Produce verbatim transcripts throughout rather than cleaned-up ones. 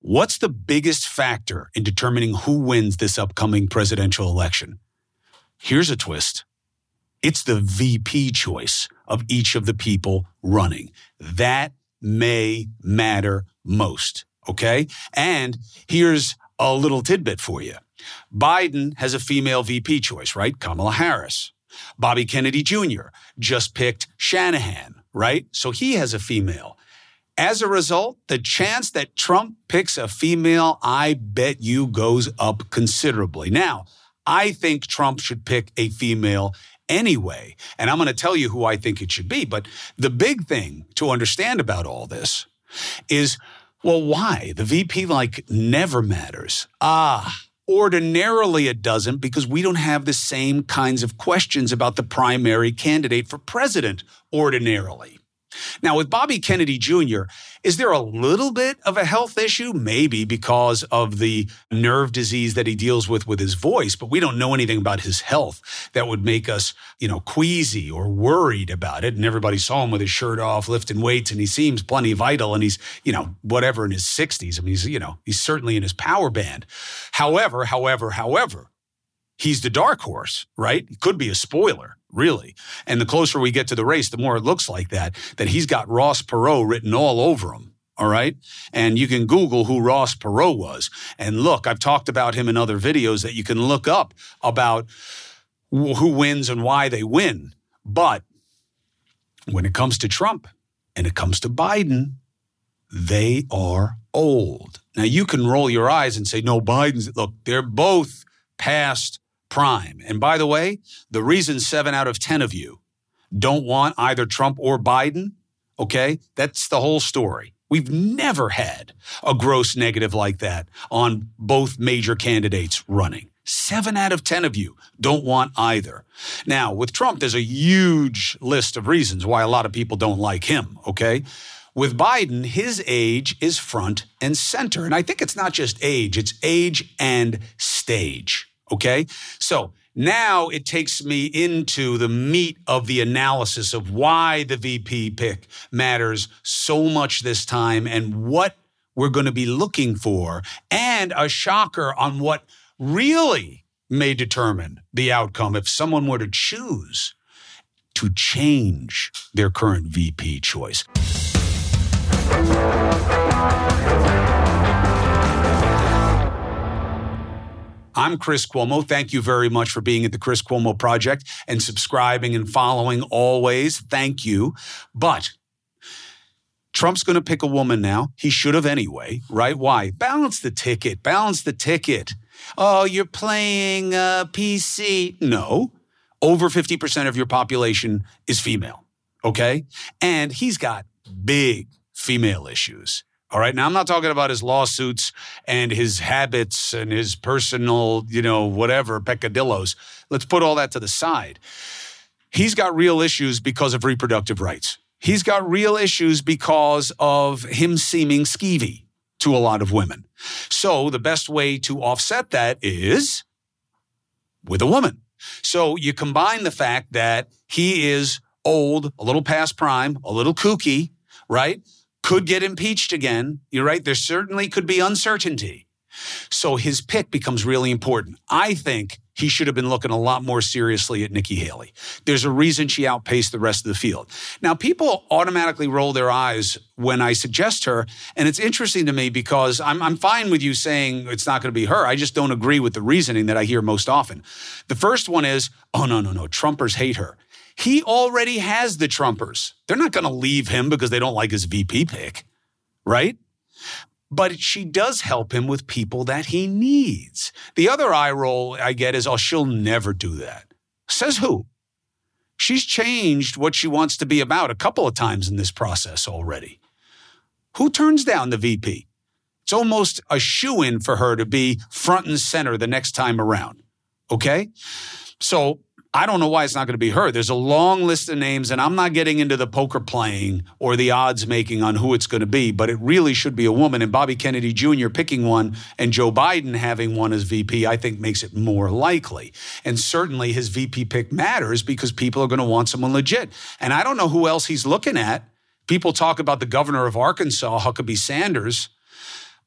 What's the biggest factor in determining who wins this upcoming presidential election? Here's a twist. It's the V P choice of each of the people running. That may matter most, okay? And here's a little tidbit for you. Biden has a female V P choice, right? Kamala Harris. Bobby Kennedy Junior just picked Shanahan, right? So he has a female. As a result, the chance that Trump picks a female, I bet you, goes up considerably. Now, I think Trump should pick a female anyway, and I'm going to tell you who I think it should be. But the big thing to understand about all this is, well, why? The V P, like, never matters. Ah, ordinarily it doesn't, because we don't have the same kinds of questions about the primary candidate for president ordinarily. Now, with Bobby Kennedy Junior, is there a little bit of a health issue? Maybe because of the nerve disease that he deals with with his voice, but we don't know anything about his health that would make us, you know, queasy or worried about it. And everybody saw him with his shirt off, lifting weights, and he seems plenty vital, and he's, you know, whatever, in his sixties. I mean, he's, you know, he's certainly in his power band. However, however, however, he's the dark horse, right? He could be a spoiler, really. And the closer we get to the race, the more it looks like that, that he's got Ross Perot written all over him, all right? And you can Google who Ross Perot was. And look, I've talked about him in other videos that you can look up about who wins and why they win. But when it comes to Trump and it comes to Biden, they are old. Now, you can roll your eyes and say, no, Biden's, look, they're both past prime. And by the way, the reason seven out of ten of you don't want either Trump or Biden, okay, that's the whole story. We've never had a gross negative like that on both major candidates running. Seven out of ten of you don't want either. Now, with Trump, there's a huge list of reasons why a lot of people don't like him, okay? With Biden, his age is front and center. And I think it's not just age, it's age and stage. Okay, so now it takes me into the meat of the analysis of why the V P pick matters so much this time and what we're going to be looking for, and a shocker on what really may determine the outcome if someone were to choose to change their current V P choice. I'm Chris Cuomo. Thank you very much for being at the Chris Cuomo Project and subscribing and following always. Thank you. But Trump's going to pick a woman now. He should have anyway, right? Why? Balance the ticket. Balance the ticket. Oh, you're playing uh, P C. No. Over fifty percent of your population is female, okay? And he's got big female issues. All right. Now, I'm not talking about his lawsuits and his habits and his personal, you know, whatever, peccadillos. Let's put all that to the side. He's got real issues because of reproductive rights. He's got real issues because of him seeming skeevy to a lot of women. So the best way to offset that is with a woman. So you combine the fact that he is old, a little past prime, a little kooky, right? Could get impeached again. You're right. There certainly could be uncertainty. So his pick becomes really important. I think he should have been looking a lot more seriously at Nikki Haley. There's a reason she outpaced the rest of the field. Now, people automatically roll their eyes when I suggest her. And it's interesting to me because I'm, I'm fine with you saying it's not going to be her. I just don't agree with the reasoning that I hear most often. The first one is, oh, no, no, no, Trumpers hate her. He already has the Trumpers. They're not going to leave him because they don't like his V P pick, right? But she does help him with people that he needs. The other eye roll I get is, oh, she'll never do that. Says who? She's changed what she wants to be about a couple of times in this process already. Who turns down the V P? It's almost a shoo-in for her to be front and center the next time around, okay? So I don't know why it's not going to be her. There's a long list of names, and I'm not getting into the poker playing or the odds making on who it's going to be, but it really should be a woman. And Bobby Kennedy Junior picking one and Joe Biden having one as V P, I think makes it more likely. And certainly his V P pick matters because people are going to want someone legit. And I don't know who else he's looking at. People talk about the governor of Arkansas, Huckabee Sanders.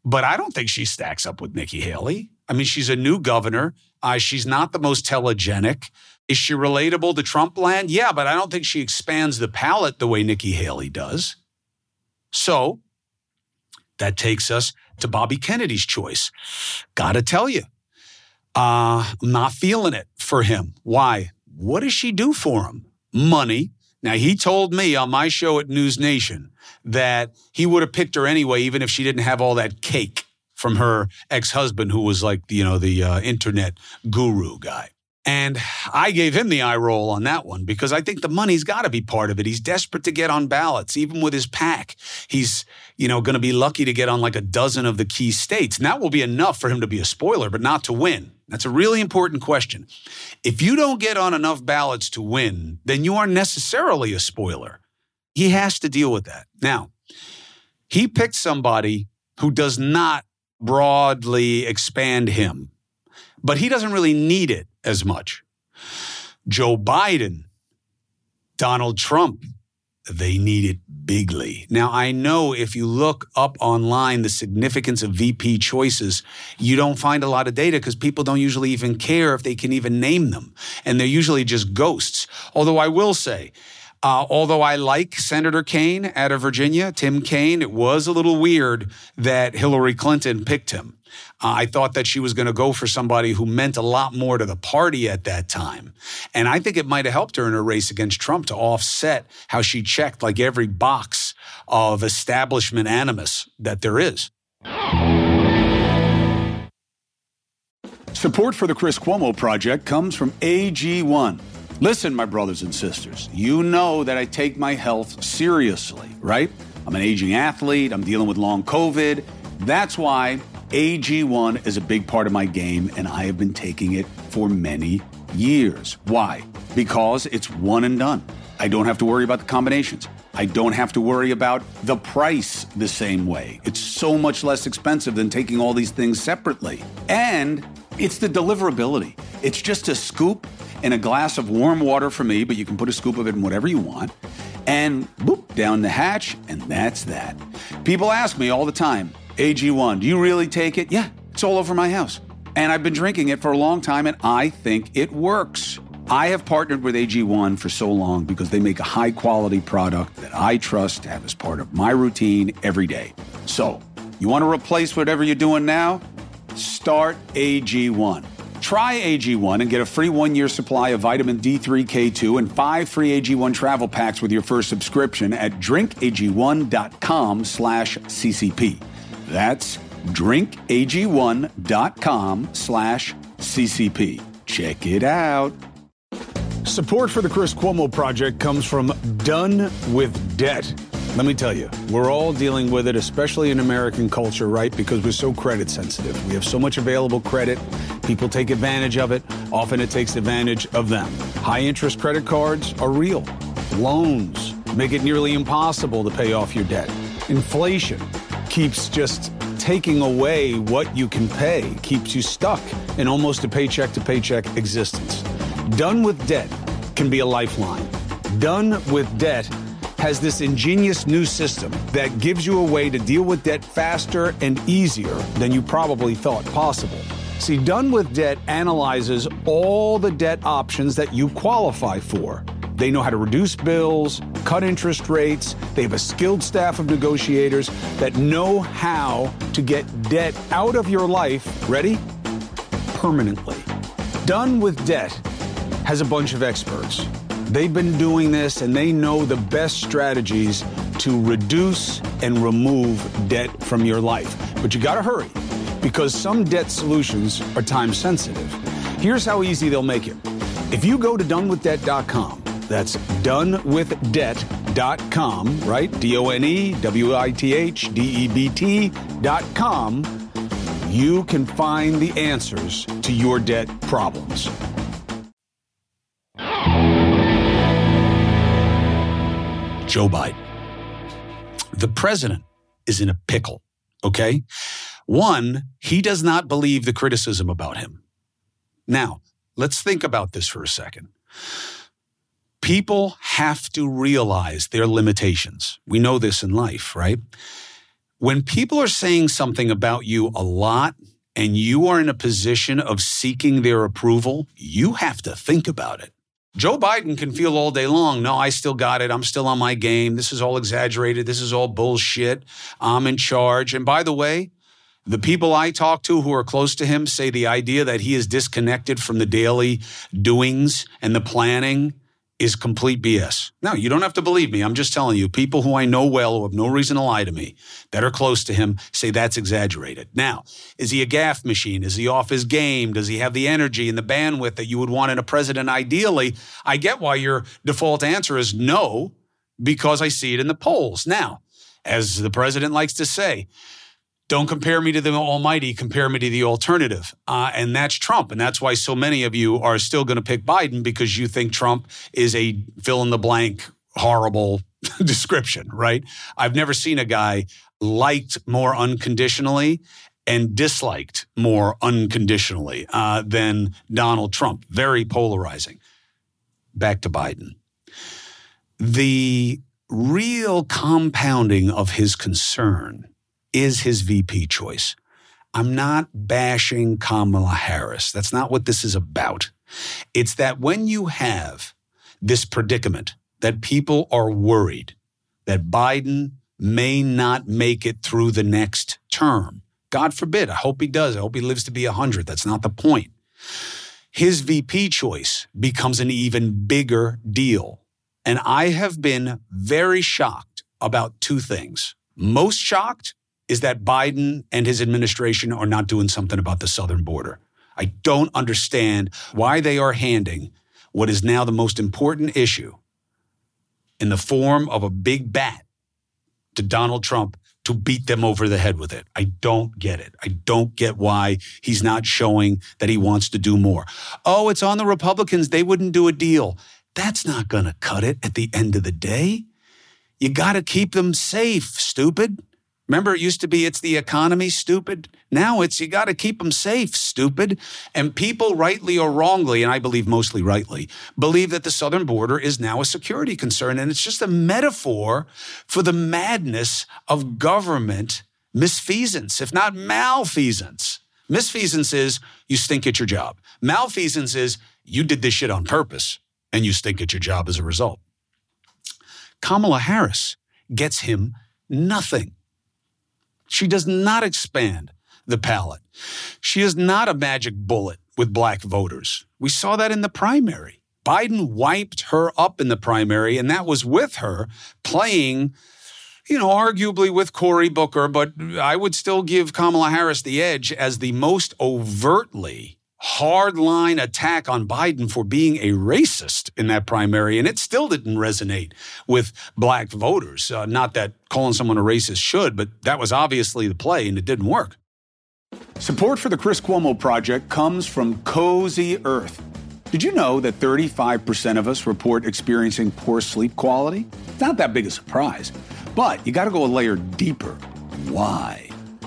But I don't think she stacks up with Nikki Haley. I mean, she's a new governor. Uh, she's not the most telegenic. Is she relatable to Trump land? Yeah, but I don't think she expands the palette the way Nikki Haley does. So that takes us to Bobby Kennedy's choice. Gotta tell you, uh, I'm not feeling it for him. Why? What does she do for him? Money. Now, he told me on my show at News Nation that he would have picked her anyway, even if she didn't have all that cake from her ex-husband, who was like, you know, the uh, internet guru guy. And I gave him the eye roll on that one because I think the money's got to be part of it. He's desperate to get on ballots, even with his PAC. He's, you know, going to be lucky to get on like a dozen of the key states. And that will be enough for him to be a spoiler, but not to win. That's a really important question. If you don't get on enough ballots to win, then you aren't necessarily a spoiler. He has to deal with that. Now, he picked somebody who does not broadly expand him, but he doesn't really need it as much. Joe Biden, Donald Trump, they need it bigly. Now, I know if you look up online the significance of V P choices, you don't find a lot of data because people don't usually even care if they can even name them. And they're usually just ghosts. Although I will say, Uh, although I like Senator Kaine out of Virginia, Tim Kaine, it was a little weird that Hillary Clinton picked him. Uh, I thought that she was going to go for somebody who meant a lot more to the party at that time. And I think it might have helped her in her race against Trump to offset how she checked like every box of establishment animus that there is. Support for the Chris Cuomo Project comes from A G one. Listen, my brothers and sisters, you know that I take my health seriously, right? I'm an aging athlete. I'm dealing with long COVID. That's why A G one is a big part of my game, and I have been taking it for many years. Why? Because it's one and done. I don't have to worry about the combinations. I don't have to worry about the price the same way. It's so much less expensive than taking all these things separately. And it's the deliverability. It's just a scoop in a glass of warm water for me, but you can put a scoop of it in whatever you want. And boop, down the hatch, and that's that. People ask me all the time, A G one, do you really take it? Yeah, it's all over my house. And I've been drinking it for a long time, and I think it works. I have partnered with A G one for so long because they make a high-quality product that I trust to have as part of my routine every day. So, you want to replace whatever you're doing now? Start A G one. Try A G one and get a free one-year supply of vitamin D three K two and five free A G one travel packs with your first subscription at drinkag1.com slash CCP. That's drinkag1.com slash CCP. Check it out. Support for the Chris Cuomo Project comes from Done with Debt. Let me tell you, we're all dealing with it, especially in American culture, right? Because we're so credit sensitive. We have so much available credit. People take advantage of it. Often it takes advantage of them. High interest credit cards are real. Loans make it nearly impossible to pay off your debt. Inflation keeps just taking away what you can pay, keeps you stuck in almost a paycheck to paycheck existence. Done with Debt can be a lifeline. Done with Debt has this ingenious new system that gives you a way to deal with debt faster and easier than you probably thought possible. See, Done with Debt analyzes all the debt options that you qualify for. They know how to reduce bills, cut interest rates. They have a skilled staff of negotiators that know how to get debt out of your life, ready? Permanently. Done with Debt has a bunch of experts. They've been doing this and they know the best strategies to reduce and remove debt from your life. But you gotta hurry because some debt solutions are time sensitive. Here's how easy they'll make it. If you go to done with debt dot com, that's done with debt dot com, right? D O N E W I T H D E B T dot com, you can find the answers to your debt problems. Joe Biden. The president is in a pickle, okay? One, he does not believe the criticism about him. Now, let's think about this for a second. People have to realize their limitations. We know this in life, right? When people are saying something about you a lot and you are in a position of seeking their approval, you have to think about it. Joe Biden can feel all day long, no, I still got it. I'm still on my game. This is all exaggerated. This is all bullshit. I'm in charge. And by the way, the people I talk to who are close to him say the idea that he is disconnected from the daily doings and the planning is complete B S. Now, you don't have to believe me. I'm just telling you, people who I know well, who have no reason to lie to me, that are close to him, say that's exaggerated. Now, is he a gaffe machine? Is he off his game? Does he have the energy and the bandwidth that you would want in a president ideally? I get why your default answer is no, because I see it in the polls. Now, as the president likes to say, don't compare me to the almighty, compare me to the alternative. Uh, and that's Trump. And that's why so many of you are still going to pick Biden, because you think Trump is a fill-in-the-blank, horrible description, right? I've never seen a guy liked more unconditionally and disliked more unconditionally uh, than Donald Trump. Very polarizing. Back to Biden. The real compounding of his concern is his V P choice. I'm not bashing Kamala Harris. That's not what this is about. It's that when you have this predicament that people are worried that Biden may not make it through the next term, God forbid, I hope he does. I hope he lives to be one hundred. That's not the point. His V P choice becomes an even bigger deal. And I have been very shocked about two things. Most shocked is that Biden and his administration are not doing something about the southern border. I don't understand why they are handing what is now the most important issue in the form of a big bat to Donald Trump to beat them over the head with it. I don't get it. I don't get why he's not showing that he wants to do more. Oh, it's on the Republicans. They wouldn't do a deal. That's not going to cut it at the end of the day. You got to keep them safe, stupid. Remember, it used to be, it's the economy, stupid. Now it's, you got to keep them safe, stupid. And people, rightly or wrongly, and I believe mostly rightly, believe that the southern border is now a security concern. And it's just a metaphor for the madness of government misfeasance, if not malfeasance. Misfeasance is you stink at your job. Malfeasance is you did this shit on purpose and you stink at your job as a result. Kamala Harris gets him nothing. She does not expand the palette. She is not a magic bullet with black voters. We saw that in the primary. Biden wiped her up in the primary, and that was with her playing, you know, arguably with Cory Booker, but I would still give Kamala Harris the edge as the most overtly hardline attack on Biden for being a racist in that primary, and it still didn't resonate with black voters. Uh, not that calling someone a racist should, but that was obviously the play, and it didn't work. Support for the Chris Cuomo Project comes from Cozy Earth. Did you know that thirty-five percent of us report experiencing poor sleep quality? It's not that big a surprise, but you got to go a layer deeper. Why?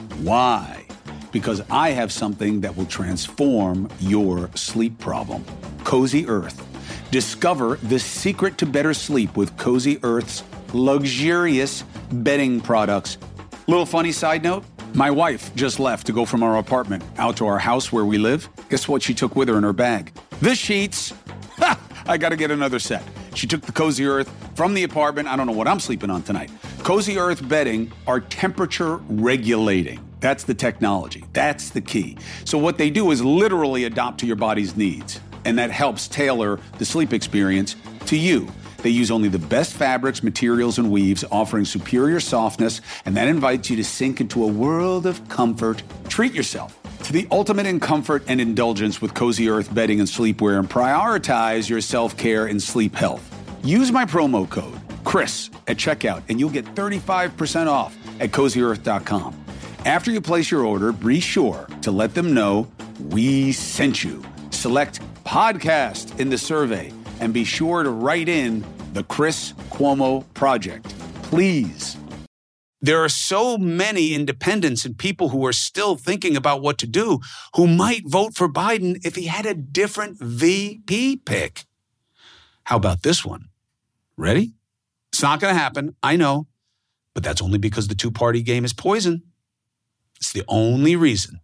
Why? Because I have something that will transform your sleep problem. Cozy Earth. Discover the secret to better sleep with Cozy Earth's luxurious bedding products. Little funny side note, my wife just left to go from our apartment out to our house where we live. Guess what she took with her in her bag? The sheets. Ha! I got to get another set. She took the Cozy Earth from the apartment. I don't know what I'm sleeping on tonight. Cozy Earth bedding are temperature regulating. That's the technology. That's the key. So what they do is literally adapt to your body's needs, and that helps tailor the sleep experience to you. They use only the best fabrics, materials, and weaves, offering superior softness, and that invites you to sink into a world of comfort. Treat yourself to the ultimate in comfort and indulgence with Cozy Earth bedding and sleepwear, and prioritize your self-care and sleep health. Use my promo code, Chris, at checkout, and you'll get thirty-five percent off at cozy earth dot com. After you place your order, be sure to let them know we sent you. Select podcast in the survey and be sure to write in the Chris Cuomo Project. Please. There are so many independents and people who are still thinking about what to do who might vote for Biden if he had a different V P pick. How about this one? Ready? It's not going to happen. I know. But that's only because the two-party game is poison. It's the only reason.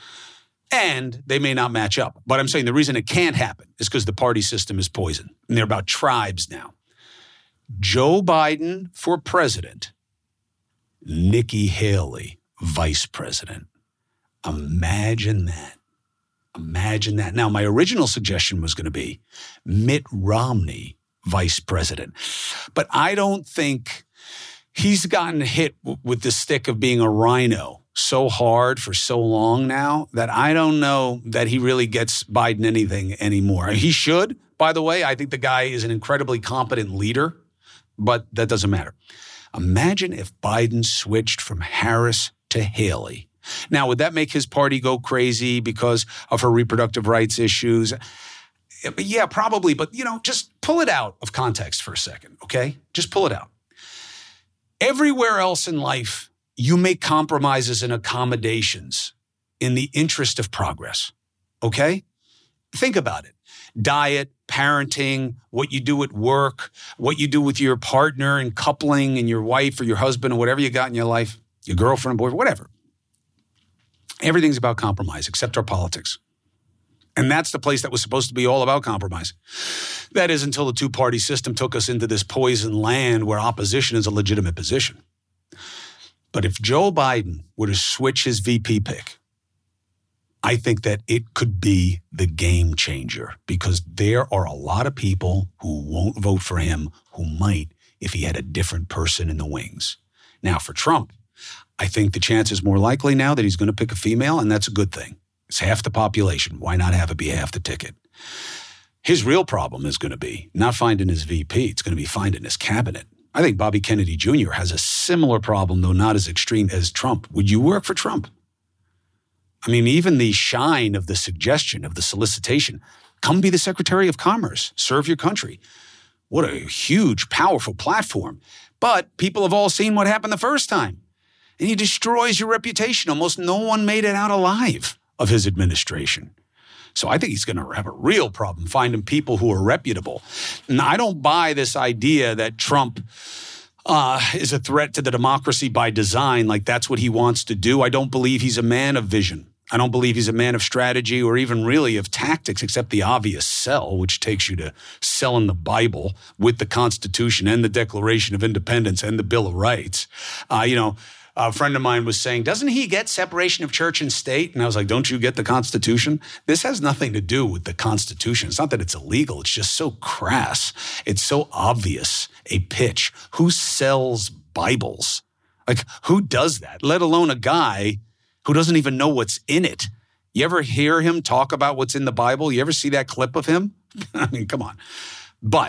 And they may not match up. But I'm saying the reason it can't happen is because the party system is poison. And they're about tribes now. Joe Biden for president, Nikki Haley vice president. Imagine that. Imagine that. Now, my original suggestion was going to be Mitt Romney vice president. But I don't think he's gotten hit w- with the stick of being a rhino so hard for so long now that I don't know that he really gets Biden anything anymore. He should, by the way. I think the guy is an incredibly competent leader, but that doesn't matter. Imagine if Biden switched from Harris to Haley. Now, would that make his party go crazy because of her reproductive rights issues? Yeah, probably. But, you know, just pull it out of context for a second, okay? Just pull it out. Everywhere else in life, you make compromises and accommodations in the interest of progress, okay? Think about it. Diet, parenting, what you do at work, what you do with your partner and coupling and your wife or your husband or whatever you got in your life, your girlfriend, boyfriend, whatever. Everything's about compromise except our politics. And that's the place that was supposed to be all about compromise. That is until the two-party system took us into this poison land where opposition is a legitimate position. But if Joe Biden were to switch his V P pick, I think that it could be the game changer because there are a lot of people who won't vote for him who might if he had a different person in the wings. Now, for Trump, I think the chance is more likely now that he's going to pick a female, and that's a good thing. It's half the population. Why not have it be half the ticket? His real problem is going to be not finding his V P. It's going to be finding his cabinet. I think Bobby Kennedy Junior has a similar problem, though not as extreme as Trump. Would you work for Trump? I mean, even the shine of the suggestion, of the solicitation, come be the Secretary of Commerce, serve your country. What a huge, powerful platform. But people have all seen what happened the first time. And he destroys your reputation. Almost no one made it out alive of his administration. So I think he's going to have a real problem finding people who are reputable. And I don't buy this idea that Trump uh, is a threat to the democracy by design, like that's what he wants to do. I don't believe he's a man of vision. I don't believe he's a man of strategy or even really of tactics, except the obvious sell, which takes you to selling the Bible with the Constitution and the Declaration of Independence and the Bill of Rights. Uh, you know, a friend of mine was saying, doesn't he get separation of church and state? And I was like, don't you get the Constitution? This has nothing to do with the Constitution. It's not that it's illegal. It's just so crass. It's so obvious a pitch. Who sells Bibles? Like, who does that? Let alone a guy who doesn't even know what's in it. You ever hear him talk about what's in the Bible? You ever see that clip of him? I mean, come on. But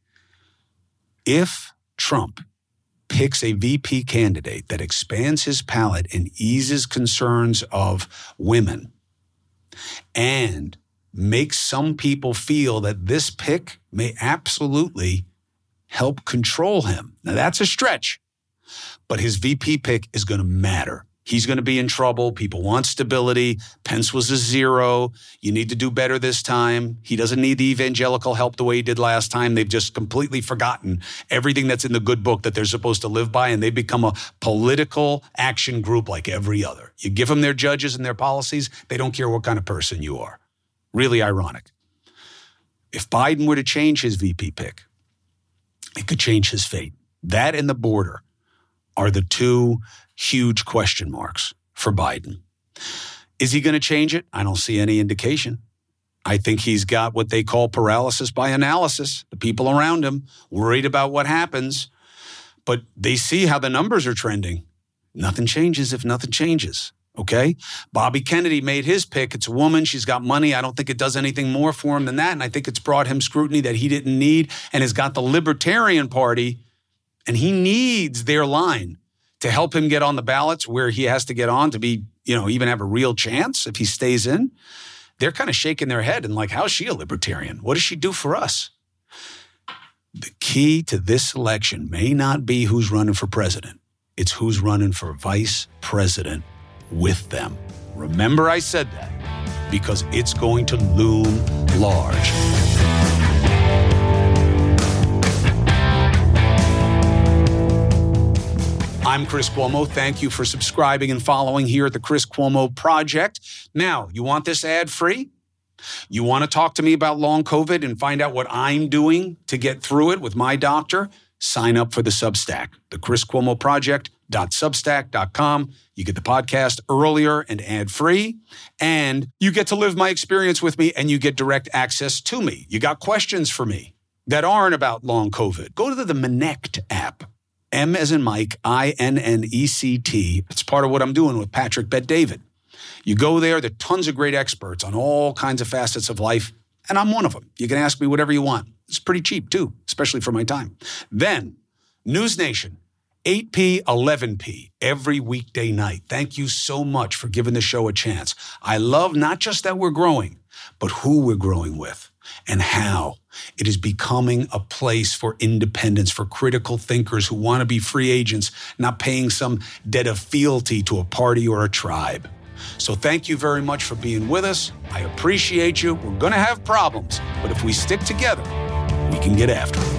if Trump picks a V P candidate that expands his palette and eases concerns of women and makes some people feel that this pick may absolutely help control him. Now, that's a stretch, but his V P pick is going to matter. He's going to be in trouble. People want stability. Pence was a zero. You need to do better this time. He doesn't need the evangelical help the way he did last time. They've just completely forgotten everything that's in the good book that they're supposed to live by, and they become a political action group like every other. You give them their judges and their policies, they don't care what kind of person you are. Really ironic. If Biden were to change his V P pick, it could change his fate. That and the border are the two huge question marks for Biden. Is he going to change it? I don't see any indication. I think he's got what they call paralysis by analysis. The people around him worried about what happens, but they see how the numbers are trending. Nothing changes if nothing changes, okay? Bobby Kennedy made his pick. It's a woman. She's got money. I don't think it does anything more for him than that, and I think it's brought him scrutiny that he didn't need and has got the Libertarian Party, and he needs their line to help him get on the ballots where he has to get on to be, you know, even have a real chance if he stays in. They're kind of shaking their head and like, how's she a libertarian? What does she do for us? The key to this election may not be who's running for president. It's who's running for vice president with them. Remember I said that because it's going to loom large. I'm Chris Cuomo. Thank you for subscribing and following here at the Chris Cuomo Project. Now, you want this ad-free? You want to talk to me about long COVID and find out what I'm doing to get through it with my doctor? Sign up for the Substack, the Chris Cuomo Project dot substack dot com. You get the podcast earlier and ad-free, and you get to live my experience with me, and you get direct access to me. You got questions for me that aren't about long COVID. Go to the, the Minnect app. M as in Mike, I N N E C T. It's part of what I'm doing with Patrick Bet-David. You go there, there are tons of great experts on all kinds of facets of life, and I'm one of them. You can ask me whatever you want. It's pretty cheap, too, especially for my time. Then, News Nation, eight p, eleven p, every weekday night. Thank you so much for giving the show a chance. I love not just that we're growing, but who we're growing with and how. It is becoming a place for independence, for critical thinkers who want to be free agents, not paying some debt of fealty to a party or a tribe. So thank you very much for being with us. I appreciate you. We're going to have problems, but if we stick together, we can get after them.